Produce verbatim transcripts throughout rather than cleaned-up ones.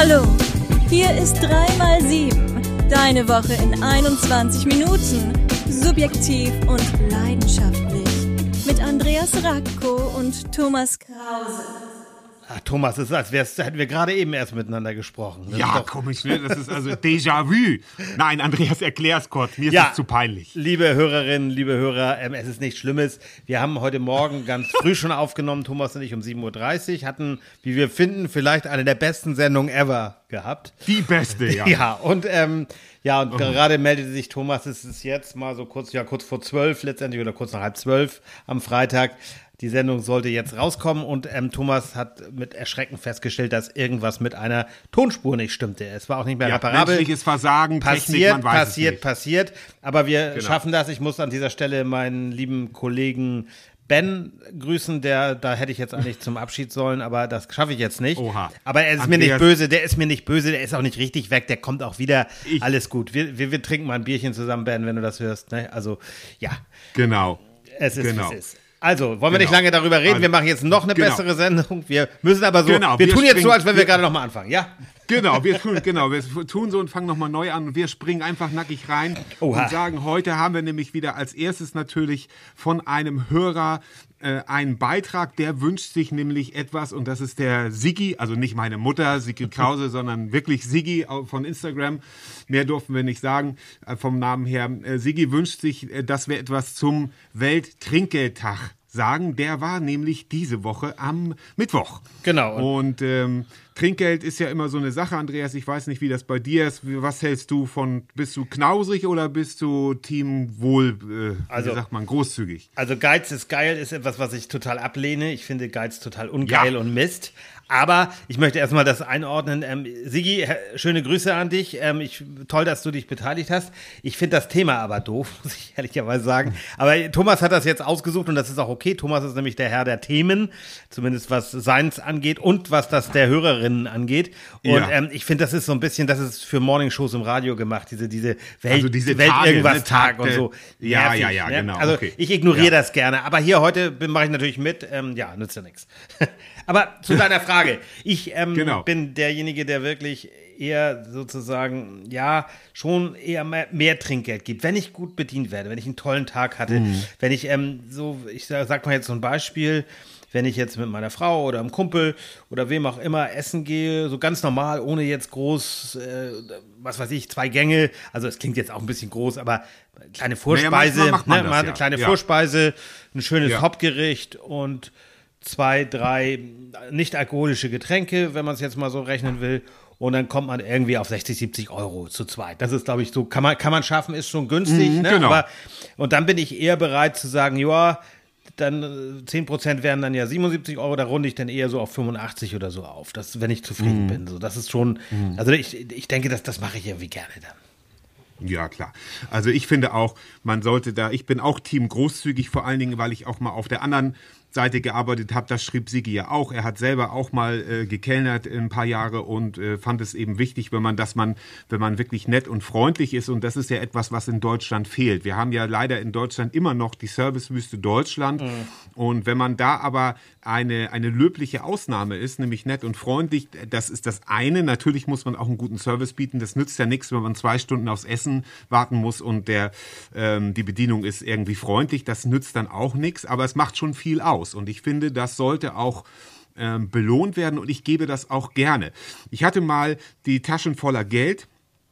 Hallo, hier ist drei mal sieben. Deine Woche in einundzwanzig Minuten. Subjektiv und leidenschaftlich. Mit Andreas Racco und Thomas Krause. Ach, Thomas, es ist, als wär's, hätten wir gerade eben erst miteinander gesprochen. Das ja, doch... komisch, ne? Das ist also Déjà-vu. Nein, Andreas, erklär's kurz. Mir ist ja, es zu peinlich. Liebe Hörerinnen, liebe Hörer, ähm, es ist nichts Schlimmes. Wir haben heute Morgen ganz früh schon aufgenommen, Thomas und ich um sieben Uhr dreißig, hatten, wie wir finden, vielleicht eine der besten Sendungen ever gehabt. Die beste, ja. Ja, und, ähm, ja, und oh. gerade meldete sich Thomas, es ist jetzt mal so kurz, ja, kurz vor zwölf letztendlich oder kurz nach halb zwölf am Freitag. Die Sendung sollte jetzt rauskommen und ähm, Thomas hat mit Erschrecken festgestellt, dass irgendwas mit einer Tonspur nicht stimmte. Es war auch nicht mehr ja, reparabel. Menschliches Versagen, passiert, Technik, man weiß passiert, es nicht. passiert. Aber wir genau. schaffen das. Ich muss an dieser Stelle meinen lieben Kollegen Ben grüßen, der, da hätte ich jetzt eigentlich zum Abschied sollen, aber das schaffe ich jetzt nicht. Oha. Aber er ist Andreas, mir nicht böse, der ist mir nicht böse, der ist auch nicht richtig weg, der kommt auch wieder. Ich, Alles gut. Wir, wir, wir trinken mal ein Bierchen zusammen, Ben, wenn du das hörst. Ne? Also, ja. Genau. Es ist, genau. wie es ist. Also, wollen wir genau. nicht lange darüber reden? Wir machen jetzt noch eine genau. bessere Sendung. Wir müssen aber so, genau. wir, wir tun springen, jetzt so, als wenn wir, wir gerade noch mal anfangen, ja? Genau, wir tun, genau, wir tun so und fangen nochmal neu an und wir springen einfach nackig rein Oha. und sagen, heute haben wir nämlich wieder als erstes natürlich von einem Hörer äh, einen Beitrag, der wünscht sich nämlich etwas und das ist der Siggi, also nicht meine Mutter, Siggi Krause, sondern wirklich Siggi von Instagram. Mehr durften wir nicht sagen äh, vom Namen her. Äh, Siggi wünscht sich, äh, dass wir etwas zum Welttrinkgeldtag sagen. Der war nämlich diese Woche am Mittwoch. Genau. Und ähm, Trinkgeld ist ja immer so eine Sache, Andreas. Ich weiß nicht, wie das bei dir ist. Was hältst du von, bist du knausrig oder bist du Team Wohl, äh, also, wie sagt man, großzügig? Also Geiz ist geil, ist etwas, was ich total ablehne. Ich finde Geiz total ungeil ja. und Mist. Aber ich möchte erstmal das einordnen. Ähm, Siggi, schöne Grüße an dich. Ähm, ich, toll, dass du dich beteiligt hast. Ich finde das Thema aber doof, muss ich ehrlicherweise sagen. Aber Thomas hat das jetzt ausgesucht und das ist auch okay. Thomas ist nämlich der Herr der Themen, zumindest was seins angeht und was das der Hörerinnen angeht. Und ja. ähm, ich finde, das ist so ein bisschen, das ist für Morningshows im Radio gemacht, diese, diese Welt, also diese Welt Tage, irgendwas ne, Tag Tag und so. Ja, Nervig, ja, ja, ne? genau. Also okay. ich ignoriere ja. das gerne. Aber hier heute mache ich natürlich mit. Ähm, ja, nützt ja nichts. Aber zu deiner Frage. Ich ähm, genau. bin derjenige, der wirklich eher sozusagen, ja, schon eher mehr, mehr Trinkgeld gibt. Wenn ich gut bedient werde, wenn ich einen tollen Tag hatte, mhm. wenn ich ähm, so, ich sag, sag mal jetzt so ein Beispiel, wenn ich jetzt mit meiner Frau oder einem Kumpel oder wem auch immer essen gehe, so ganz normal, ohne jetzt groß, äh, was weiß ich, zwei Gänge, also es klingt jetzt auch ein bisschen groß, aber kleine Vorspeise, naja, macht man ne, das, mal eine ja. kleine ja. Vorspeise, ein schönes ja. Hauptgericht und zwei, drei nicht alkoholische Getränke, wenn man es jetzt mal so rechnen will. Und dann kommt man irgendwie auf sechzig, siebzig Euro zu zweit. Das ist, glaube ich, so, kann man, kann man schaffen, ist schon günstig. Mhm, ne? genau. Aber, und dann bin ich eher bereit zu sagen, ja, dann zehn Prozent wären dann ja siebenundsiebzig Euro, da runde ich dann eher so auf fünfundachtzig oder so auf, das, wenn ich zufrieden mhm. bin. So, das ist schon, mhm. also ich, ich denke, das, das mache ich irgendwie gerne dann. Ja, klar. Also ich finde auch, man sollte da, ich bin auch Team großzügig, vor allen Dingen, weil ich auch mal auf der anderen Seite gearbeitet habe, das schrieb Siggi ja auch. Er hat selber auch mal äh, gekellnert ein paar Jahre und äh, fand es eben wichtig, wenn man, dass man, wenn man wirklich nett und freundlich ist. Und das ist ja etwas, was in Deutschland fehlt. Wir haben ja leider in Deutschland immer noch die Servicewüste Deutschland. Mhm. Und wenn man da aber eine, eine löbliche Ausnahme ist, nämlich nett und freundlich, das ist das eine. Natürlich muss man auch einen guten Service bieten. Das nützt ja nichts, wenn man zwei Stunden aufs Essen warten muss und der, ähm, die Bedienung ist irgendwie freundlich. Das nützt dann auch nichts, aber es macht schon viel aus. Und ich finde, das sollte auch ähm, belohnt werden und ich gebe das auch gerne. Ich hatte mal die Taschen voller Geld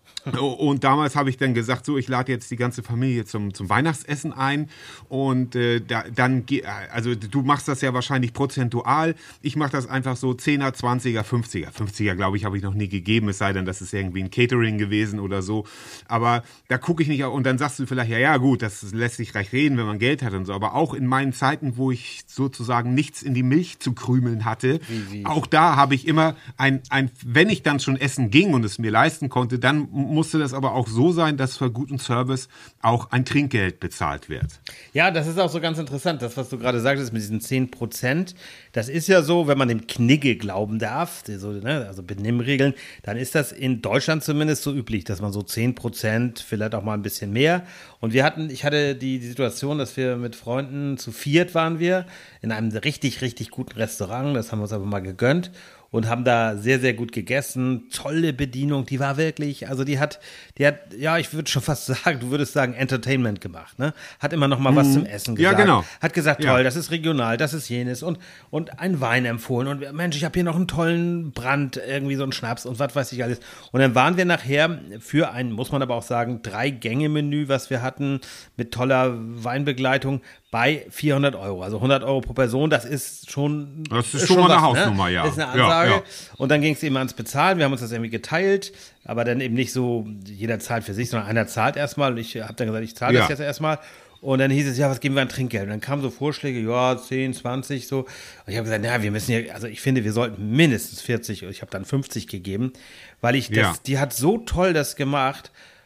und damals habe ich dann gesagt, so, ich lade jetzt die ganze Familie zum, zum Weihnachtsessen ein und äh, da, dann, also du machst das ja wahrscheinlich prozentual, ich mache das einfach so zehner, zwanziger, fünfziger. fünfziger, glaube ich, habe ich noch nie gegeben, es sei denn, das ist irgendwie ein Catering gewesen oder so, aber da gucke ich nicht, und dann sagst du vielleicht, ja, ja, gut, das lässt sich recht reden, wenn man Geld hat und so, aber auch in meinen Zeiten, wo ich sozusagen nichts in die Milch zu krümeln hatte, wie, wie? auch da habe ich immer ein, ein, wenn ich dann schon essen ging und es mir leisten konnte, dann musste das aber auch so sein, dass für guten Service auch ein Trinkgeld bezahlt wird. Ja, das ist auch so ganz interessant, das, was du gerade sagtest mit diesen zehn Prozent. Das ist ja so, wenn man dem Knigge glauben darf, so, ne, also Benimmregeln, dann ist das in Deutschland zumindest so üblich, dass man so zehn Prozent, vielleicht auch mal ein bisschen mehr. Und wir hatten, ich hatte die, die Situation, dass wir mit Freunden zu viert waren wir in einem richtig, richtig guten Restaurant, das haben wir uns aber mal gegönnt. und haben da sehr, sehr gut gegessen. Tolle Bedienung, die war wirklich, also die hat, die hat, ja, ich würde schon fast sagen, du würdest sagen, Entertainment gemacht, ne? Hat immer noch mal was zum Essen gesagt. Ja, genau. Hat gesagt, toll, Ja. das ist regional, das ist jenes und, und ein Wein empfohlen und Mensch, ich habe hier noch einen tollen Brand, irgendwie so einen Schnaps und was weiß ich alles. Und dann waren wir nachher für ein, muss man aber auch sagen, Drei-Gänge-Menü, was wir hatten, mit toller Weinbegleitung, bei vierhundert Euro, also hundert Euro pro Person, das ist schon Das ist schon mal eine was, Hausnummer, ne? ja. Das ist eine Ja, Ansage. ja. Und dann ging es eben ans Bezahlen, wir haben uns das irgendwie geteilt, aber dann eben nicht so, jeder zahlt für sich, sondern einer zahlt erstmal und ich habe dann gesagt, ich zahle das Ja. jetzt erstmal. Und dann hieß es, ja, was geben wir an Trinkgeld? Und dann kamen so Vorschläge, ja, zehn, zwanzig, so. Und ich habe gesagt, na, wir müssen ja, also ich finde, wir sollten mindestens vierzig, ich habe dann fünfzig gegeben, weil ich das, Ja. die hat so toll das gemacht.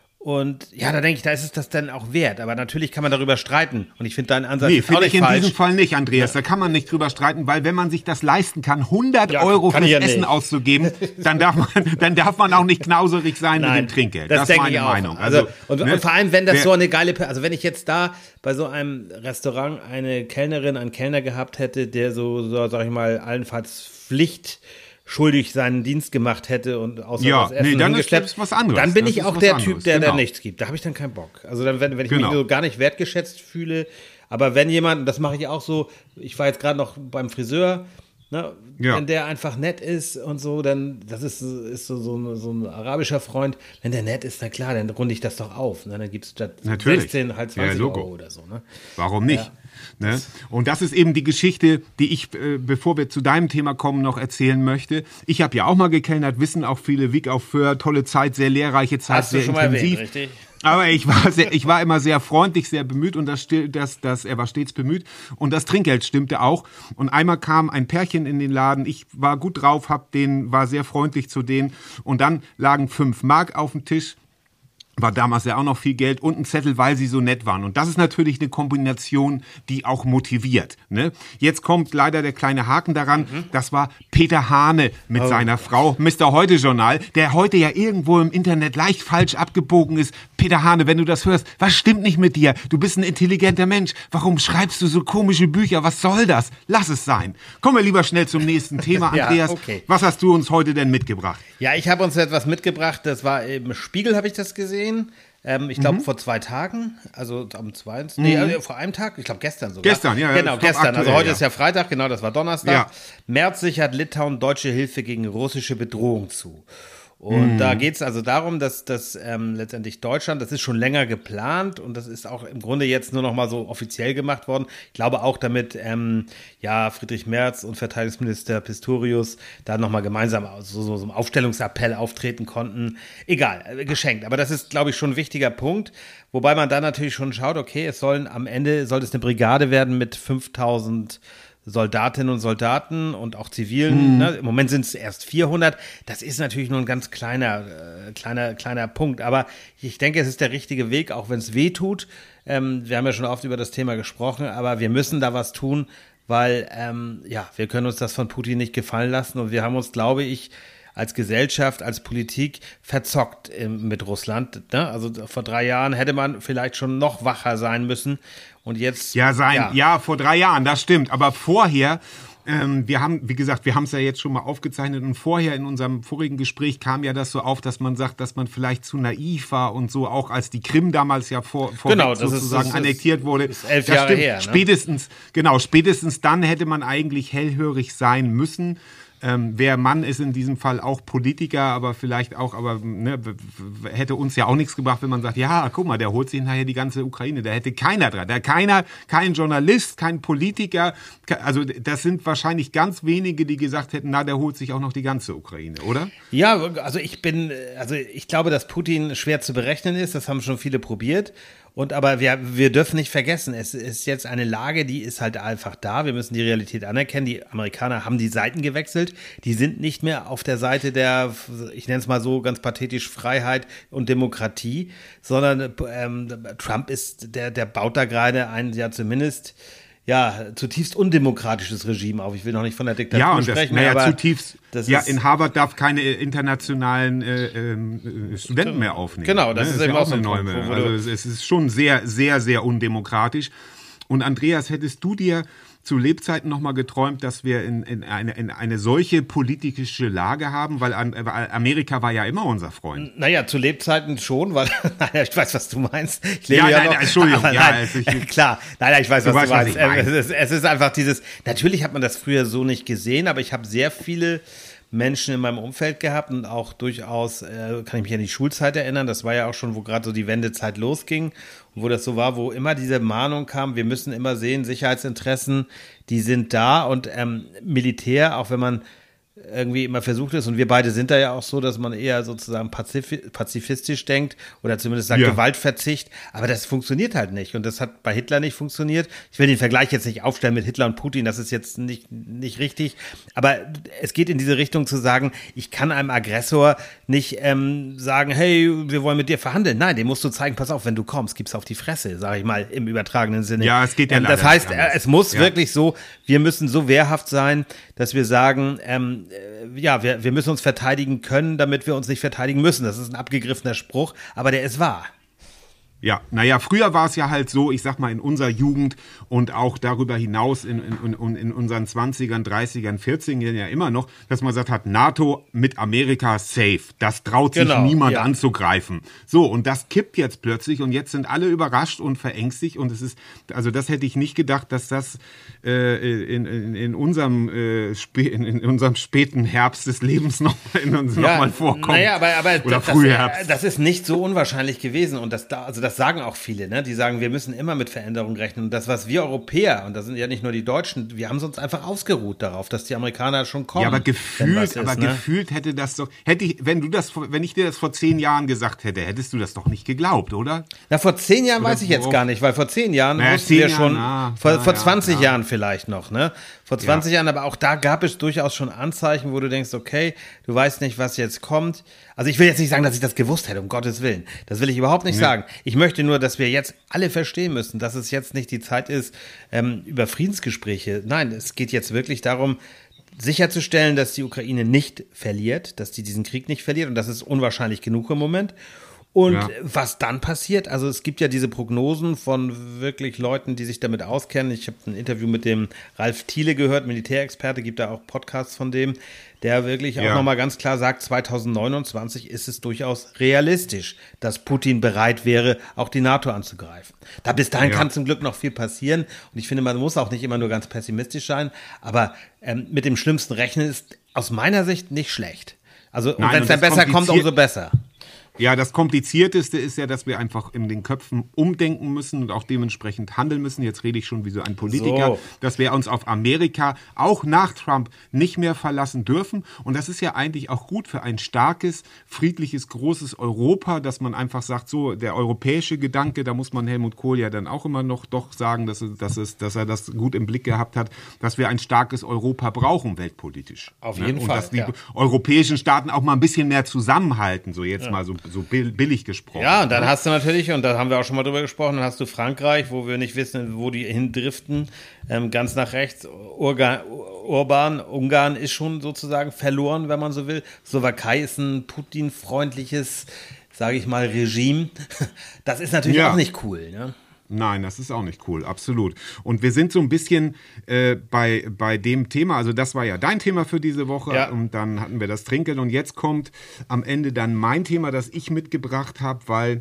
Und ja, da denke ich, da ist es das dann auch wert. Aber natürlich kann man darüber streiten. Und ich finde deinen Ansatz Nee, ist auch finde nicht ich in falsch. diesem Fall nicht, Andreas. Da kann man nicht drüber streiten, weil wenn man sich das leisten kann, hundert Ja, Euro kann fürs ich ja Essen nicht. auszugeben, dann darf man, dann darf man auch nicht knauserig sein Nein, mit dem Trinkgeld. Das, Das, ist denke meine ich auch. Meinung. Also, und, ne, und vor allem, wenn das wer- so eine geile, also wenn ich jetzt da bei so einem Restaurant eine Kellnerin, einen Kellner gehabt hätte, der so, so sag ich mal, allenfalls Pflicht schuldig seinen Dienst gemacht hätte und außer Ja, das Essen nee, dann ist hingeschleppt, das was anderes. dann bin Das ich ist auch was der anderes, Typ, der genau. da nichts gibt. Da habe ich dann keinen Bock. Also dann, wenn, wenn ich Genau. mich so gar nicht wertgeschätzt fühle, aber wenn jemand, das mache ich auch so, ich war jetzt gerade noch beim Friseur, ne, Ja. wenn der einfach nett ist und so, dann, das ist, ist so, so, ein- so ein arabischer Freund, wenn der nett ist, na klar, dann runde ich das doch auf. Ne? Dann gibt es statt Natürlich. sechzehn halt Ja, zwanzig Logo. Euro oder so. Ne? Warum nicht? Ne? Und das ist eben die Geschichte, die ich, äh, bevor wir zu deinem Thema kommen, noch erzählen möchte. Ich habe ja auch mal gekellnert, wissen auch viele, Wieg auf Föhr, tolle Zeit, sehr lehrreiche Zeit, Hast du sehr schon mal intensiv. erwähnt, richtig? Aber ich war, sehr, ich war immer sehr freundlich, sehr bemüht und das, still- das, das, er war stets bemüht. Und das Trinkgeld stimmte auch. Und einmal kam ein Pärchen in den Laden. Ich war gut drauf, hab den, war sehr freundlich zu denen. Und dann lagen fünf Mark auf dem Tisch. War damals ja auch noch viel Geld und ein Zettel, weil sie so nett waren. Und das ist natürlich eine Kombination, die auch motiviert. Ne? Jetzt kommt leider der kleine Haken daran. Das war Peter Hane mit Oh. seiner Frau, Mister Heute-Journal, der heute ja irgendwo im Internet leicht falsch abgebogen ist. Peter Hane, wenn du das hörst, was stimmt nicht mit dir? Du bist ein intelligenter Mensch. Warum schreibst du so komische Bücher? Was soll das? Lass es sein. Kommen wir lieber schnell zum nächsten Thema, Ja, Andreas. okay. Was hast du uns heute denn mitgebracht? Ja, ich habe uns etwas mitgebracht, das war im Spiegel, habe ich das gesehen. Ähm, ich glaube, vor zwei Tagen, also am zweiten, nee, also vor einem Tag, ich glaube gestern sogar. Gestern, ja, ja, Genau, ich glaub, gestern. Also aktuell, heute ja. ist ja Freitag, genau, das war Donnerstag. Ja. Merz sichert Litauen deutsche Hilfe gegen russische Bedrohung zu. Und Mhm. da geht es also darum, dass, dass ähm, letztendlich Deutschland, das ist schon länger geplant und das ist auch im Grunde jetzt nur noch mal so offiziell gemacht worden. Ich glaube auch, damit ähm, ja Friedrich Merz und Verteidigungsminister Pistorius da noch mal gemeinsam so, so, so einem Aufstellungsappell auftreten konnten. Egal, äh, geschenkt. Aber das ist, glaube ich, schon ein wichtiger Punkt. Wobei man dann natürlich schon schaut, okay, es sollen am Ende, sollte es eine Brigade werden mit fünftausend Soldatinnen und Soldaten und auch Zivilen. Mhm. Ne? Im Moment sind es erst vierhundert. Das ist natürlich nur ein ganz kleiner, äh, kleiner, kleiner Punkt. Aber ich denke, es ist der richtige Weg, auch wenn es weh tut. Ähm, wir haben ja schon oft über das Thema gesprochen, aber wir müssen da was tun, weil ähm, ja, wir können uns das von Putin nicht gefallen lassen. Und wir haben uns, glaube ich, als Gesellschaft, als Politik verzockt ähm, mit Russland. Ne? Also vor drei Jahren hätte man vielleicht schon noch wacher sein müssen. Und jetzt. Ja, sein, ja. vor drei Jahren, das stimmt. Aber vorher, ähm, wir haben, wie gesagt, wir haben es ja jetzt schon mal aufgezeichnet und vorher in unserem vorigen Gespräch kam ja das so auf, dass man sagt, dass man vielleicht zu naiv war und so, auch als die Krim damals ja vor, vor Genau, das ist- sozusagen das ist- annektiert wurde. ist elf Das Jahre stimmt. her, ne? Spätestens, genau, spätestens dann hätte man eigentlich hellhörig sein müssen. Ähm, wer Mann ist in diesem Fall auch Politiker, aber vielleicht auch, aber ne, w- w- hätte uns ja auch nichts gebracht, wenn man sagt, ja, guck mal, der holt sich nachher die ganze Ukraine. Da hätte keiner dran. Da keiner, kein Journalist, kein Politiker. ke- Also das sind wahrscheinlich ganz wenige, die gesagt hätten, na, der holt sich auch noch die ganze Ukraine, oder? Ja, also ich bin, also ich glaube, dass Putin schwer zu berechnen ist. Das haben schon viele probiert. Und aber wir, wir dürfen nicht vergessen, es ist jetzt eine Lage, die ist halt einfach da. Wir müssen die Realität anerkennen. Die Amerikaner haben die Seiten gewechselt. Die sind nicht mehr auf der Seite der, ich nenne es mal so ganz pathetisch, Freiheit und Demokratie, sondern ähm, Trump ist, der, der baut da gerade ein, ja zumindest, ja, zutiefst undemokratisches Regime auf. Ich will noch nicht von der Diktatur Ja, und das, sprechen, naja, aber zutiefst, das ja, ist- in Harvard darf keine äh, internationalen äh, ähm, äh, Studenten mehr aufnehmen. Genau, das ist eben ja auch so ein eine Punkt, Neume. wo du- Also es, es ist schon sehr, sehr, sehr undemokratisch. Und Andreas, hättest du dir zu Lebzeiten noch mal geträumt, dass wir in, in, eine, in eine solche politische Lage haben? Weil Amerika war ja immer unser Freund. Naja, zu Lebzeiten schon, weil, naja, ich weiß, was du meinst. Ich lebe ja, ja nein, noch. nein, Entschuldigung. Aber ja, nein, also ich, klar, nein, nein, ich weiß, du was weißt, du was meinst. ich meine. Es ist, es ist einfach dieses, natürlich hat man das früher so nicht gesehen, aber ich habe sehr viele Menschen in meinem Umfeld gehabt und auch durchaus, äh, kann ich mich an die Schulzeit erinnern, das war ja auch schon, wo gerade so die Wendezeit losging und wo das so war, wo immer diese Mahnung kam, wir müssen immer sehen, Sicherheitsinteressen, die sind da und ähm, Militär, auch wenn man irgendwie immer versucht ist, und wir beide sind da ja auch so, dass man eher sozusagen pazif- pazifistisch denkt oder zumindest sagt ja. Gewaltverzicht, aber das funktioniert halt nicht und das hat bei Hitler nicht funktioniert. Ich will den Vergleich jetzt nicht aufstellen mit Hitler und Putin, das ist jetzt nicht, nicht richtig, aber es geht in diese Richtung zu sagen, ich kann einem Aggressor nicht ähm, sagen, hey, wir wollen mit dir verhandeln. Nein, dem musst du zeigen, pass auf, wenn du kommst, gibst auf die Fresse, sage ich mal im übertragenen Sinne. Ja, es geht ja ähm, Das leider heißt, nicht anders. es muss Ja. wirklich so, wir müssen so wehrhaft sein, dass wir sagen, ähm, ja, wir, wir müssen uns verteidigen können, damit wir uns nicht verteidigen müssen. Das ist ein abgegriffener Spruch, aber der ist wahr. Ja, naja, früher war es ja halt so, ich sag mal, in unserer Jugend und auch darüber hinaus in, in, in, in unseren zwanzigern, dreißigern, vierzigern ja immer noch, dass man gesagt hat, NATO mit Amerika safe. Das traut sich Genau, niemand ja. anzugreifen. So, und das kippt jetzt plötzlich und jetzt sind alle überrascht und verängstigt und es ist, also das hätte ich nicht gedacht, dass das äh, in, in, in, unserem, äh, spä- in, in unserem späten Herbst des Lebens noch, in uns Ja, noch mal vorkommt. Naja, aber, aber Oder das, Frühherbst. das ist nicht so unwahrscheinlich gewesen und das, da, also das sagen auch viele, ne? Die sagen, wir müssen immer mit Veränderungen rechnen und das, was wir Europäer, und das sind ja nicht nur die Deutschen, wir haben uns einfach ausgeruht darauf, dass die Amerikaner schon kommen. Ja, aber wenn gefühlt, was ist, aber ne? gefühlt hätte das doch, hätte ich, wenn du das, wenn ich dir das vor zehn Jahren gesagt hätte, hättest du das doch nicht geglaubt, oder? Na, vor zehn Jahren Oder weiß ich jetzt worauf- gar nicht, weil vor zehn Jahren Naja, wussten zehn wir Jahren, schon, na, vor, na vor ja, zwanzig ja. Jahren vielleicht noch, ne? Vor zwanzig Jahren, aber auch da gab es durchaus schon Anzeichen, wo du denkst, okay, du weißt nicht, was jetzt kommt. Also ich will jetzt nicht sagen, dass ich das gewusst hätte, um Gottes Willen. Das will ich überhaupt nicht Nee. sagen. Ich möchte nur, dass wir jetzt alle verstehen müssen, dass es jetzt nicht die Zeit ist, ähm, über Friedensgespräche. Nein, es geht jetzt wirklich darum, sicherzustellen, dass die Ukraine nicht verliert, dass die diesen Krieg nicht verliert und das ist unwahrscheinlich genug im Moment. Und Ja. was dann passiert, also es gibt ja diese Prognosen von wirklich Leuten, die sich damit auskennen. Ich habe ein Interview mit dem Ralf Thiele gehört, Militärexperte, gibt da auch Podcasts von dem, der wirklich auch Ja. nochmal ganz klar sagt, zweitausendneunundzwanzig ist es durchaus realistisch, dass Putin bereit wäre, auch die NATO anzugreifen. Da bis dahin Ja. kann zum Glück noch viel passieren und ich finde, man muss auch nicht immer nur ganz pessimistisch sein, aber ähm, mit dem Schlimmsten rechnen ist aus meiner Sicht nicht schlecht. Also und Nein, wenn es und dann das besser kommt, kompliziert- umso besser. Ja, das Komplizierteste ist ja, dass wir einfach in den Köpfen umdenken müssen und auch dementsprechend handeln müssen. Jetzt rede ich schon wie so ein Politiker, So. dass wir uns auf Amerika auch nach Trump nicht mehr verlassen dürfen. Und das ist ja eigentlich auch gut für ein starkes, friedliches, großes Europa, dass man einfach sagt, so der europäische Gedanke, da muss man Helmut Kohl ja dann auch immer noch doch sagen, dass, es, dass, es, dass er das gut im Blick gehabt hat, dass wir ein starkes Europa brauchen, weltpolitisch. Auf Ne? jeden Und Fall, dass die ja. europäischen Staaten auch mal ein bisschen mehr zusammenhalten, so jetzt mal so so bill- billig gesprochen. Ja, und dann hast du natürlich, und da haben wir auch schon mal drüber gesprochen, dann hast du Frankreich, wo wir nicht wissen, wo die hindriften, ähm, ganz nach rechts. Urga, Urban, Ungarn ist schon sozusagen verloren, wenn man so will. Slowakei ist ein Putin-freundliches, sage ich mal, Regime. Das ist natürlich Ja. auch nicht cool, ne? Nein, das ist auch nicht cool, absolut. Und wir sind so ein bisschen äh, bei, bei dem Thema, also das war ja dein Thema für diese Woche Ja. und dann hatten wir das Trinkgeld und jetzt kommt am Ende dann mein Thema, das ich mitgebracht habe, weil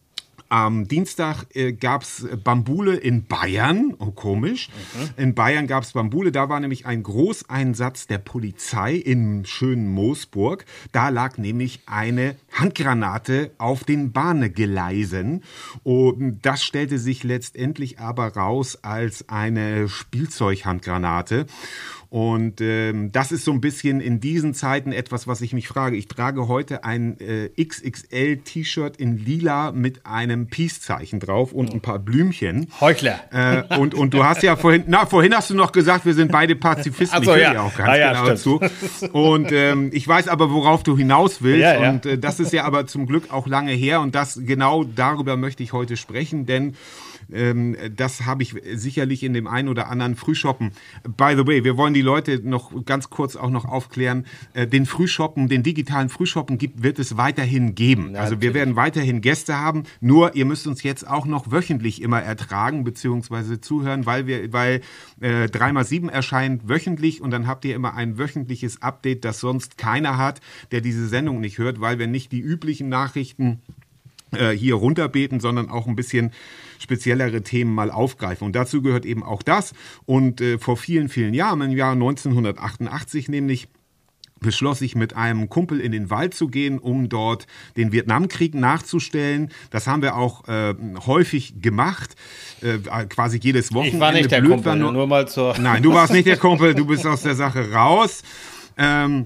am Dienstag äh, gab es Bambule in Bayern, oh komisch, Mhm. in Bayern gab es Bambule, da war nämlich ein Großeinsatz der Polizei im schönen Moosburg, da lag nämlich eine Handgranate auf den Bahngeleisen und das stellte sich letztendlich aber raus als eine Spielzeughandgranate. Und ähm, das ist so ein bisschen in diesen Zeiten etwas, was ich mich frage. Ich trage heute ein äh, X X L-T-Shirt in lila mit einem Peace-Zeichen drauf und ein paar Blümchen. Heuchler. Äh, und, und du hast ja vorhin, na, vorhin hast du noch gesagt, wir sind beide Pazifisten. Ach so, ich höre ja. dir auch ganz Ah, ja, genau zu. Und ähm, ich weiß aber, worauf du hinaus willst. Ja, ja. Und äh, das ist ja aber zum Glück auch lange her. Und das genau darüber möchte ich heute sprechen, denn Ähm, das habe ich sicherlich in dem einen oder anderen Frühshoppen. By the way, wir wollen die Leute noch ganz kurz auch noch aufklären. Äh, den Frühshoppen, den digitalen Frühshoppen gibt, wird es weiterhin geben. Ja, also wir werden weiterhin Gäste haben. Nur ihr müsst uns jetzt auch noch wöchentlich immer ertragen beziehungsweise zuhören, weil wir, weil äh, drei mal sieben erscheint wöchentlich und dann habt ihr immer ein wöchentliches Update, das sonst keiner hat, der diese Sendung nicht hört, weil wir nicht die üblichen Nachrichten äh, hier runterbeten, sondern auch ein bisschen speziellere Themen mal aufgreifen. Und dazu gehört eben auch das. Und äh, vor vielen, vielen Jahren, im Jahr neunzehnhundertachtundachtzig nämlich, beschloss ich mit einem Kumpel in den Wald zu gehen, um dort den Vietnamkrieg nachzustellen. Das haben wir auch äh, häufig gemacht, äh, quasi jedes Wochenende. Ich war nicht der Blöd Kumpel, nur, nur mal zur... Nein, du warst nicht der Kumpel, du bist aus der Sache raus. Ähm,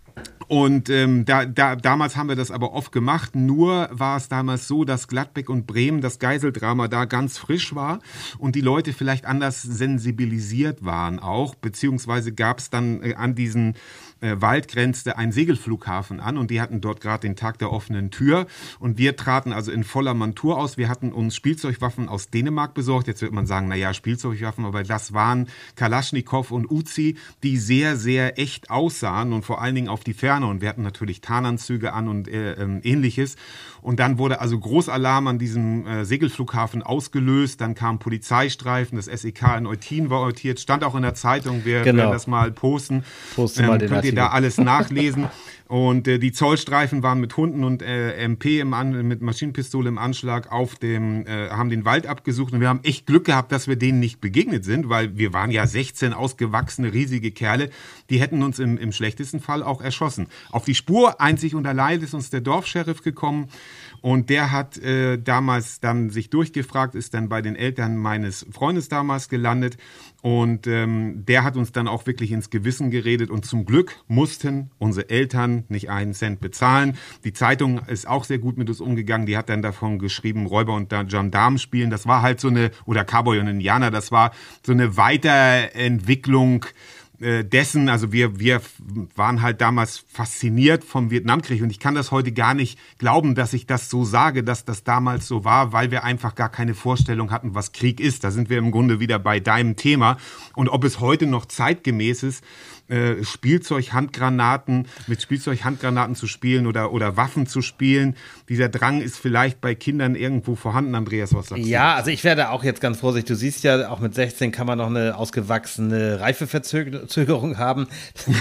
Und ähm, da, da, damals haben wir das aber oft gemacht. Nur war es damals so, dass Gladbeck und Bremen, das Geiseldrama da ganz frisch war und die Leute vielleicht anders sensibilisiert waren auch. Beziehungsweise gab es dann äh, an diesen äh, Wald grenzte ein Segelflughafen an und die hatten dort gerade den Tag der offenen Tür. Und wir traten also in voller Montur aus. Wir hatten uns Spielzeugwaffen aus Dänemark besorgt. Jetzt wird man sagen, naja, Spielzeugwaffen, aber das waren Kalaschnikow und Uzi, die sehr, sehr echt aussahen und vor allen Dingen auf die Ferne. Und wir hatten natürlich Tarnanzüge an und äh, äh, ähnliches. Und dann wurde also Großalarm an diesem äh, Segelflughafen ausgelöst. Dann kamen Polizeistreifen, das S E K in Eutin war eutiert, stand auch in der Zeitung. Wir genau. werden das mal posten. Posten ähm, mal den könnt ihr Artikel. da alles nachlesen. Und äh, die Zollstreifen waren mit Hunden und äh, M P im An- mit Maschinenpistole im Anschlag auf dem, äh, haben den Wald abgesucht. Und wir haben echt Glück gehabt, dass wir denen nicht begegnet sind, weil wir waren ja sechzehn ausgewachsene, riesige Kerle. Die hätten uns im, im schlechtesten Fall auch erschossen. Auf die Spur einzig und allein ist uns der Dorfscheriff gekommen. Und der hat äh, damals dann sich durchgefragt, ist dann bei den Eltern meines Freundes damals gelandet. Und ähm, der hat uns dann auch wirklich ins Gewissen geredet. Und zum Glück mussten unsere Eltern nicht einen Cent bezahlen. Die Zeitung ist auch sehr gut mit uns umgegangen. Die hat dann davon geschrieben, Räuber und Gendarmen spielen. Das war halt so eine, oder Cowboy und Indianer, das war so eine Weiterentwicklung dessen, also wir, wir waren halt damals fasziniert vom Vietnamkrieg und ich kann das heute gar nicht glauben, dass ich das so sage, dass das damals so war, weil wir einfach gar keine Vorstellung hatten, was Krieg ist. Da sind wir im Grunde wieder bei deinem Thema und ob es heute noch zeitgemäß ist, äh, Spielzeughandgranaten, mit Spielzeughandgranaten zu spielen oder, oder Waffen zu spielen. Dieser Drang ist vielleicht bei Kindern irgendwo vorhanden, Andreas, was sagst du? Ja, also ich werde auch jetzt ganz vorsichtig. Du siehst ja, auch mit sechzehn kann man noch eine ausgewachsene Reifeverzögerung haben.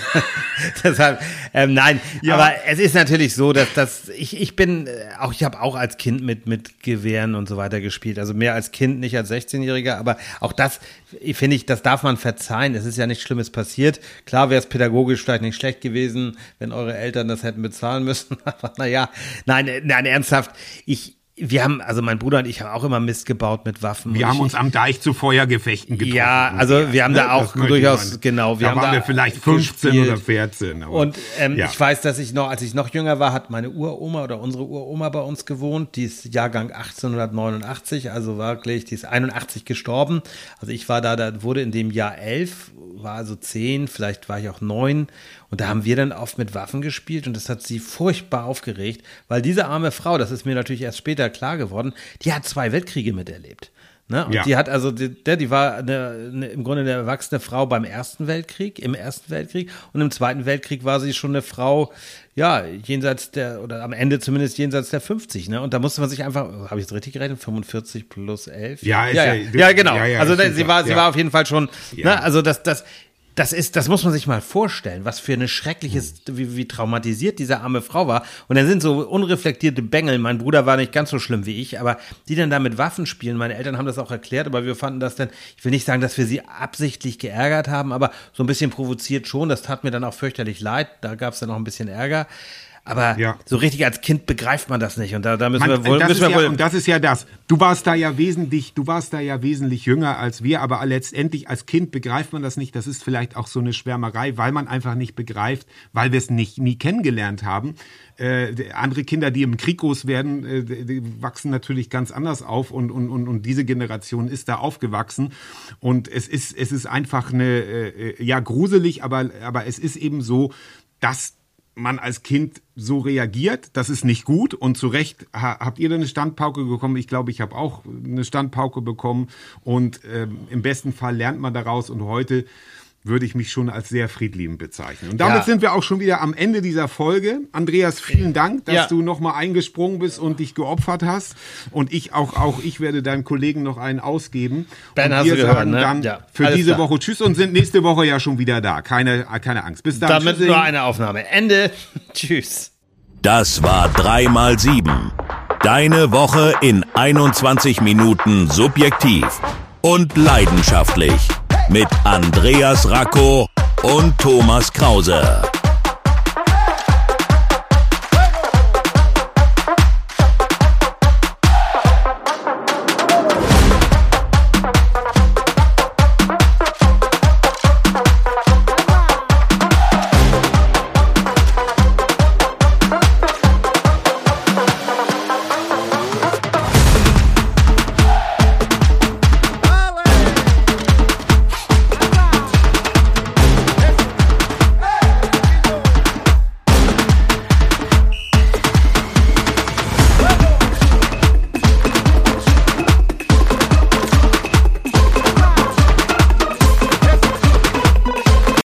Deshalb, ähm, nein, ja. Aber es ist natürlich so, dass, dass ich, ich bin, auch ich habe auch als Kind mit, mit Gewehren und so weiter gespielt. Also mehr als Kind, nicht als sechzehnjähriger, aber auch das, finde ich, das darf man verzeihen. Es ist ja nichts Schlimmes passiert. Klar wäre es pädagogisch vielleicht nicht schlecht gewesen, wenn eure Eltern das hätten bezahlen müssen. Aber naja, nein, nein, ernsthaft, ich, wir haben, also mein Bruder und ich haben auch immer Mist gebaut mit Waffen. Wir und haben ich, uns am Deich zu Feuergefechten getroffen. Ja, also wir haben ne? da auch durchaus, genau. Wir da haben waren da wir vielleicht fünfzehn gespielt. Oder vierzehn. Aber, und ähm, ja. ich weiß, dass ich noch, als ich noch jünger war, hat meine Uroma oder unsere Uroma bei uns gewohnt. Die ist Jahrgang achtzehnhundertneunundachtzig, also wirklich, die ist einundachtzig gestorben. Also ich war da, da wurde in dem Jahr elf, war also zehn, vielleicht war ich auch neun. Und da haben wir dann oft mit Waffen gespielt und das hat sie furchtbar aufgeregt, weil diese arme Frau, das ist mir natürlich erst später klar geworden, die hat zwei Weltkriege miterlebt. Ne? Und ja. die hat also, die, die war eine, eine, im Grunde eine erwachsene Frau beim Ersten Weltkrieg, im Ersten Weltkrieg und im Zweiten Weltkrieg war sie schon eine Frau, ja, jenseits der, oder am Ende zumindest jenseits der fünfzig, ne? Und da musste man sich einfach, habe ich es richtig gerechnet, fünfundvierzig plus elf? Ja, ist ja, ja, ja, ja genau. Ja, ja, also sie sie war, sie ja. war auf jeden Fall schon, ja. ne? Also das, das, Das ist, das muss man sich mal vorstellen, was für eine schreckliches, wie, wie traumatisiert diese arme Frau war. Und dann sind so unreflektierte Bengel, mein Bruder war nicht ganz so schlimm wie ich, aber die dann da mit Waffen spielen, meine Eltern haben das auch erklärt, aber wir fanden das dann, ich will nicht sagen, dass wir sie absichtlich geärgert haben, aber so ein bisschen provoziert schon, das tat mir dann auch fürchterlich leid, da gab es dann noch ein bisschen Ärger. Aber ja. so richtig als Kind begreift man das nicht. Und da, da müssen man, wir wohl. Das müssen wir ja, wohl und das ist ja das. Du warst da ja wesentlich, du warst da ja wesentlich jünger als wir, aber letztendlich als Kind begreift man das nicht. Das ist vielleicht auch so eine Schwärmerei, weil man einfach nicht begreift, weil wir es nicht nie kennengelernt haben. Äh, andere Kinder, die im Krieg groß werden, äh, die wachsen natürlich ganz anders auf und, und, und, und diese Generation ist da aufgewachsen. Und es ist, es ist einfach eine, äh, ja, gruselig, aber, aber es ist eben so, dass man als Kind so reagiert. Das ist nicht gut und zu Recht ha, habt ihr da eine Standpauke bekommen. Ich glaube, ich habe auch eine Standpauke bekommen und ähm, im besten Fall lernt man daraus und heute würde ich mich schon als sehr friedliebend bezeichnen. Und damit ja. sind wir auch schon wieder am Ende dieser Folge. Andreas, vielen Dank, dass ja. du nochmal eingesprungen bist und dich geopfert hast. Und ich auch, auch ich werde deinem Kollegen noch einen ausgeben. Ben, und hast wir du gehört, sagen ne? dann ja. für Alles diese klar. Woche Tschüss und sind nächste Woche ja schon wieder da. Keine, keine Angst. Bis dann. Damit Tschüssing. nur eine Aufnahme. Ende. Tschüss. Das war drei mal sieben. Deine Woche in einundzwanzig Minuten subjektiv und leidenschaftlich. Mit Andreas Racco und Thomas Krause.